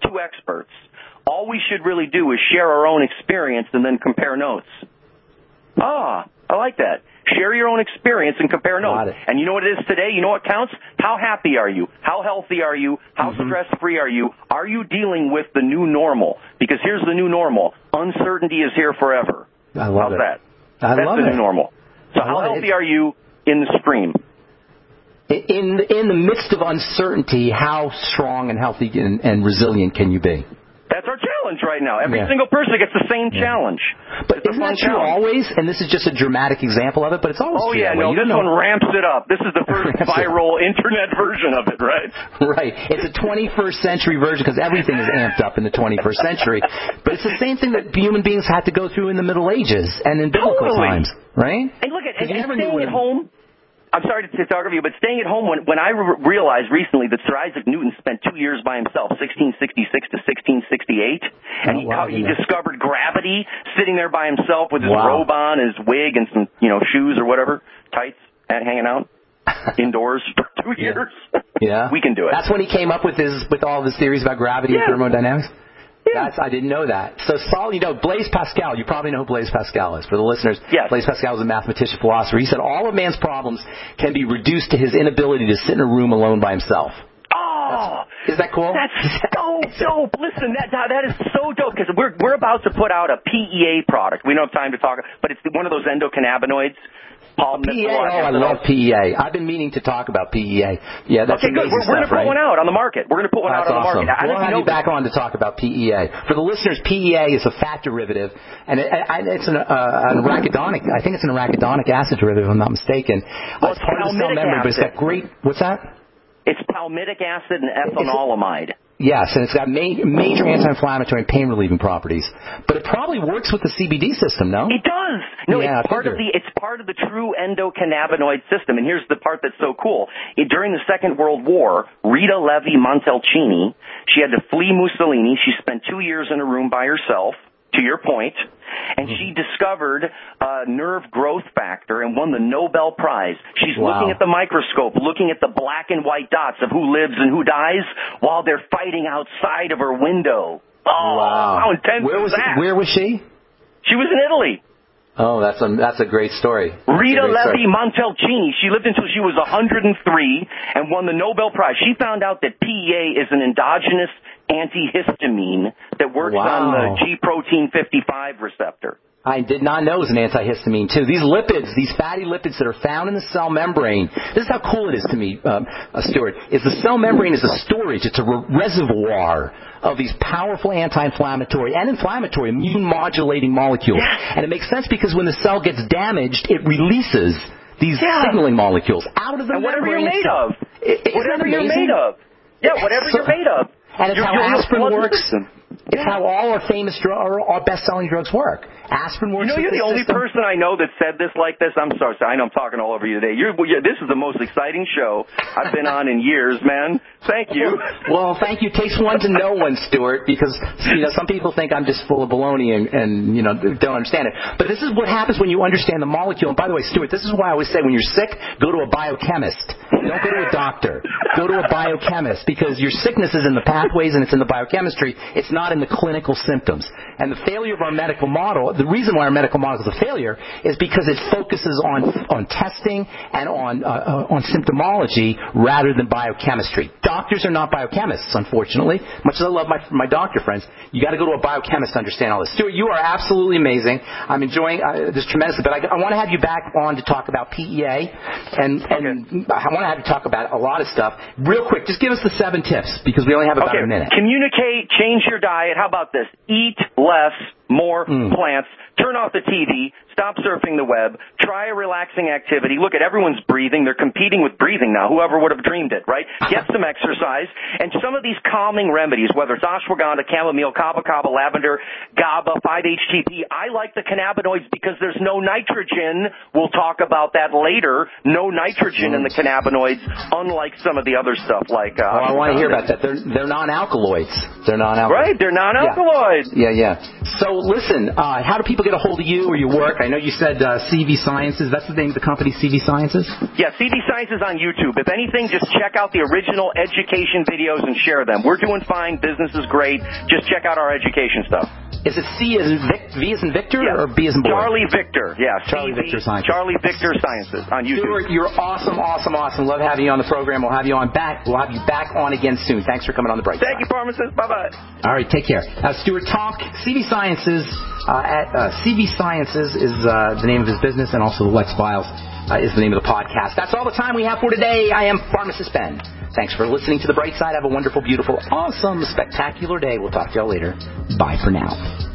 all we should really do is share our own experience and then compare notes. I like that. Share your own experience and compare notes. And you know what it is today? You know what counts? How happy are you? How healthy are you? How stress-free are you? Are you dealing with the new normal? Because here's the new normal. Uncertainty is here forever. How's that? That's the new normal. So how healthy are you in the stream? In the midst of uncertainty, how strong and healthy and resilient can you be? That's our challenge right now. Every single person gets the same challenge. But isn't that true always? And this is just a dramatic example of it, but it's always true. This one ramps it up. This is the first viral internet version of it, right? Right. It's a 21st century version because everything is amped up in the 21st century. But it's the same thing that human beings had to go through in the Middle Ages and in biblical times, right? And look at staying at home. I'm sorry to talk of you, but staying at home, when I realized recently that Sir Isaac Newton spent 2 years by himself, 1666 to 1668, and he discovered gravity sitting there by himself with his robe on, his wig, and some shoes or whatever, tights, hanging out indoors for 2 years. Yeah. We can do it. That's when he came up with all of his theories about gravity and thermodynamics? Yeah. I didn't know that. So, Saul, Blaise Pascal, you probably know who Blaise Pascal is. For the listeners, Blaise Pascal was a mathematician, philosopher. He said all of man's problems can be reduced to his inability to sit in a room alone by himself. Is that cool? That's so dope. Listen, that is so dope because we're about to put out a PEA product. We don't have time to talk, but it's one of those endocannabinoids. PEA. I love PEA. I've been meaning to talk about PEA. Yeah, that's amazing good. We're going to put one out on the market. We're going to put one out on the market. We'll have you back on to talk about PEA. For the listeners, PEA is a fat derivative, and it's an arachidonic. I think it's an arachidonic acid derivative, if I'm not mistaken. Well, it's part of the cell membrane, but it's got great. What's that? It's palmitic acid and ethanolamide. Yes, and it's got major anti-inflammatory and pain-relieving properties. But it probably works with the CBD system, no? It does. No, it's part of the true endocannabinoid system. And here's the part that's so cool. During the Second World War, Rita Levi Montalcini, she had to flee Mussolini. She spent 2 years in a room by herself. to your point, and she discovered nerve growth factor and won the Nobel Prize. She's looking at the microscope, looking at the black and white dots of who lives and who dies while they're fighting outside of her window. Oh, how intense is that? Where was she? She was in Italy. Oh, that's a great story. Rita Levi Montalcini. She lived until she was 103 and won the Nobel Prize. She found out that PEA is an endogenous antihistamine that works on the G protein 55 receptor. I did not know it was an antihistamine, too. These lipids, these fatty lipids that are found in the cell membrane, this is how cool it is to me, Stuart, is the cell membrane is a storage. It's a reservoir of these powerful anti-inflammatory and inflammatory immune-modulating molecules. Yes. And it makes sense because when the cell gets damaged, it releases these signaling molecules out of the membrane. Whatever you're made of. Whatever you're made of. Yeah, whatever you're made of. And it's how aspirin works. It's how all our famous our best-selling drugs work. Aspirin works. You know, you're the only person I know that said this like this. I'm sorry. I know I'm talking all over you today. This is the most exciting show I've been on in years, man. Thank you. Well, thank you. It takes one to know one, Stuart, because some people think I'm just full of baloney and don't understand it. But this is what happens when you understand the molecule. And by the way, Stuart, this is why I always say when you're sick, go to a biochemist. Don't go to a doctor. Go to a biochemist because your sickness is in the pathways and it's in the biochemistry. It's not in the clinical symptoms. And the failure of our medical model, the reason why our medical model is a failure is because it focuses on testing and on symptomology rather than biochemistry. Doctors are not biochemists, unfortunately. Much as I love my doctor friends, you got to go to a biochemist to understand all this. Stuart, you are absolutely amazing. I'm enjoying this tremendously, but I want to have you back on to talk about PEA, and I want to have you talk about a lot of stuff. Real quick, just give us the 7 tips because we only have about a minute. Communicate, change your diet. How about this? Eat less, more plants. Turn off the TV. Stop surfing the web. Try a relaxing activity. Look at everyone's breathing. They're competing with breathing now. Whoever would have dreamed it, right? Get some exercise. And some of these calming remedies, whether it's ashwagandha, chamomile, kava kava, lavender, GABA, 5-HTP. I like the cannabinoids because there's no nitrogen. We'll talk about that later. No nitrogen in the cannabinoids, unlike some of the other stuff like I want to hear about that. They're non-alkaloids. They're non-alkaloids. Right, they're non-alkaloids. Yeah. So listen, how do people get a hold of you or your work? I know you said CV Sciences. That's the name of the company, CV Sciences? Yeah, CV Sciences on YouTube. If anything, just check out the original education videos and share them. We're doing fine. Business is great. Just check out our education stuff. Is it V as in Victor or B as in boy? Charlie Victor. Yeah, Charlie Victor Sciences. Charlie Victor Sciences on YouTube. Stuart, you're awesome. Love having you on the program. We'll have you back on again soon. Thanks for coming on the break. Thank you, pharmacist. Bye-bye. All right, take care. Stuart Talk, CV Sciences. CV Sciences is the name of his business, and also the Lex Files is the name of the podcast. That's all the time we have for today. I am Pharmacist Ben. Thanks for listening to The Bright Side. Have a wonderful, beautiful, awesome, spectacular day. We'll talk to y'all later. Bye for now.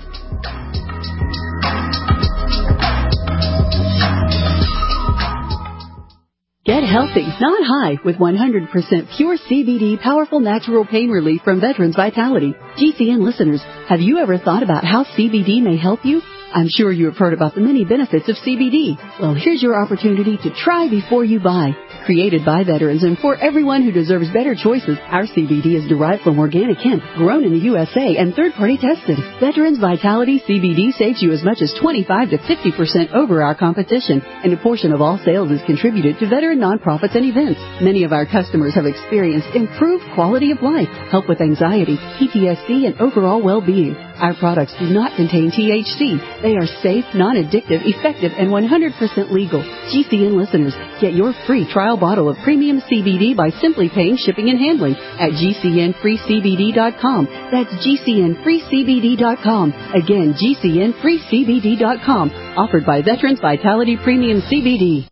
Get healthy, not high, with 100% pure CBD powerful natural pain relief from Veterans Vitality. GCN listeners, have you ever thought about how CBD may help you? I'm sure you have heard about the many benefits of CBD. Well, here's your opportunity to try before you buy. Created by veterans and for everyone who deserves better choices, our CBD is derived from organic hemp, grown in the USA, and third-party tested. Veterans Vitality CBD saves you as much as 25 to 50% over our competition, and a portion of all sales is contributed to veteran nonprofits and events. Many of our customers have experienced improved quality of life, help with anxiety, PTSD, and overall well-being. Our products do not contain THC. They are safe, non-addictive, effective, and 100% legal. GCN listeners, get your free trial bottle of premium CBD by simply paying shipping and handling at GCNFreeCBD.com. That's GCNFreeCBD.com. Again, GCNFreeCBD.com. Offered by Veterans Vitality Premium CBD.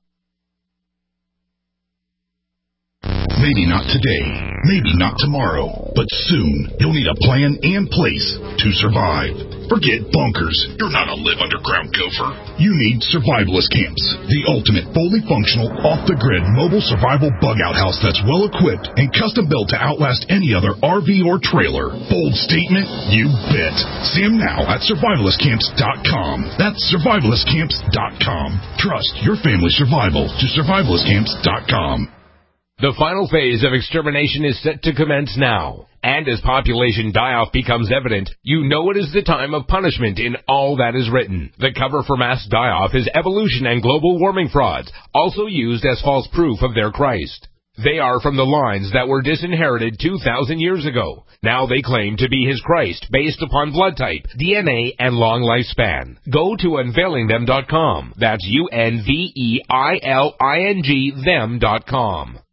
Maybe not today, maybe not tomorrow, but soon you'll need a plan and place to survive. Forget bunkers. You're not a live underground gopher. You need survivalist camps, the ultimate fully functional, off-the-grid mobile survival bug-out house that's well-equipped and custom-built to outlast any other RV or trailer. Bold statement? You bet. See them now at survivalistcamps.com. That's survivalistcamps.com. Trust your family's survival to survivalistcamps.com. The final phase of extermination is set to commence now. And as population die-off becomes evident, you know it is the time of punishment in all that is written. The cover for mass die-off is evolution and global warming frauds, also used as false proof of their Christ. They are from the lines that were disinherited 2,000 years ago. Now they claim to be his Christ based upon blood type, DNA, and long lifespan. Go to unveilingthem.com. That's UNVEILING them.com.